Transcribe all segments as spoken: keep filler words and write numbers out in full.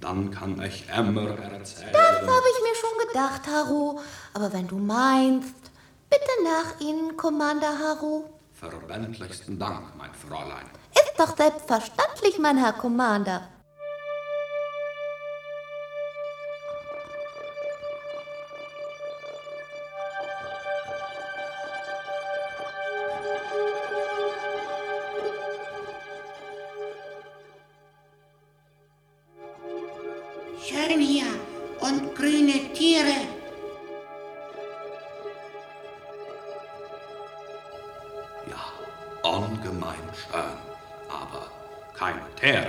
dann kann ich immer erzählen. Das habe ich mir schon gedacht, Haro. Aber wenn du meinst, bitte nach Ihnen, Commander Haro. Verbindlichsten Dank, mein Fräulein. Ist doch selbstverständlich, mein Herr Commander. Schön hier und grüne Tiere. Ja, ungemein schön, aber keine Tiere.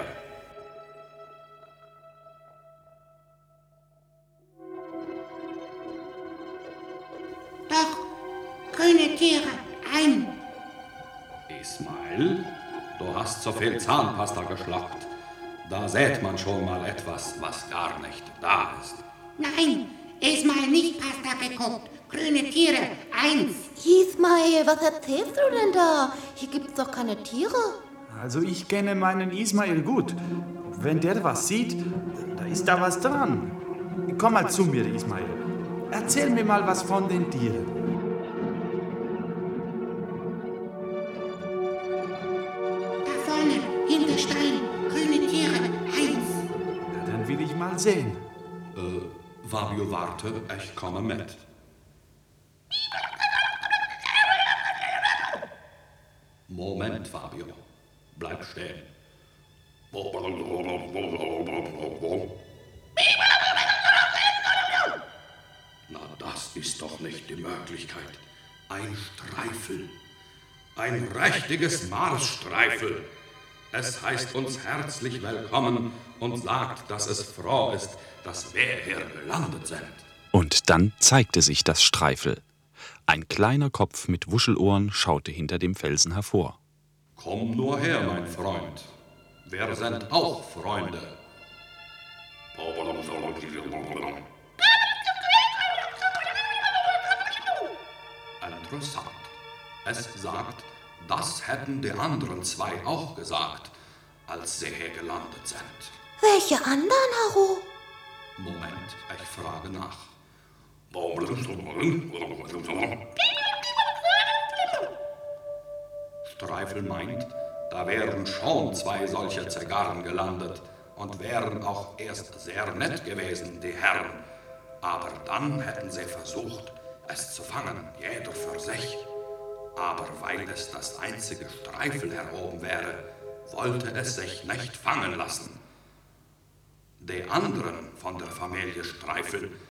Doch, grüne Tiere, ein. Ismail, du hast so viel Zahnpasta geschluckt. Da sät man schon mal etwas, was gar nicht da ist. Nein, Ismail nicht Pasta geguckt. Grüne Tiere, eins. Ismail, was erzählst du denn da? Hier gibt's doch keine Tiere. Also ich kenne meinen Ismail gut. Wenn der was sieht, da ist da was dran. Komm mal zu mir, Ismail. Erzähl mir mal was von den Tieren. Da vorne, hinter Stein, grüne Tiere, eins. Ja, dann will ich mal sehen. Äh, Fabio, warte, ich komme mit. Moment, Fabio. Bleib stehen. Na, das ist doch nicht die Möglichkeit. Ein Streifel. Ein richtiges Marsstreifel. Es heißt uns herzlich willkommen und sagt, dass es froh ist, dass wir hier gelandet sind. Und dann zeigte sich das Streifel. Ein kleiner Kopf mit Wuschelohren schaute hinter dem Felsen hervor. Komm nur her, mein Freund. Wir sind auch Freunde. Interessant. Es sagt, das hätten die anderen zwei auch gesagt, als sie hier gelandet sind. Welche anderen, Haro? Moment, ich frage nach. Streifel meint, da wären schon zwei solche Zigarren gelandet und wären auch erst sehr nett gewesen, die Herren. Aber dann hätten sie versucht, es zu fangen, jeder für sich. Aber weil es das einzige Streifel hier oben wäre, wollte es sich nicht fangen lassen. Die anderen von der Familie Streifel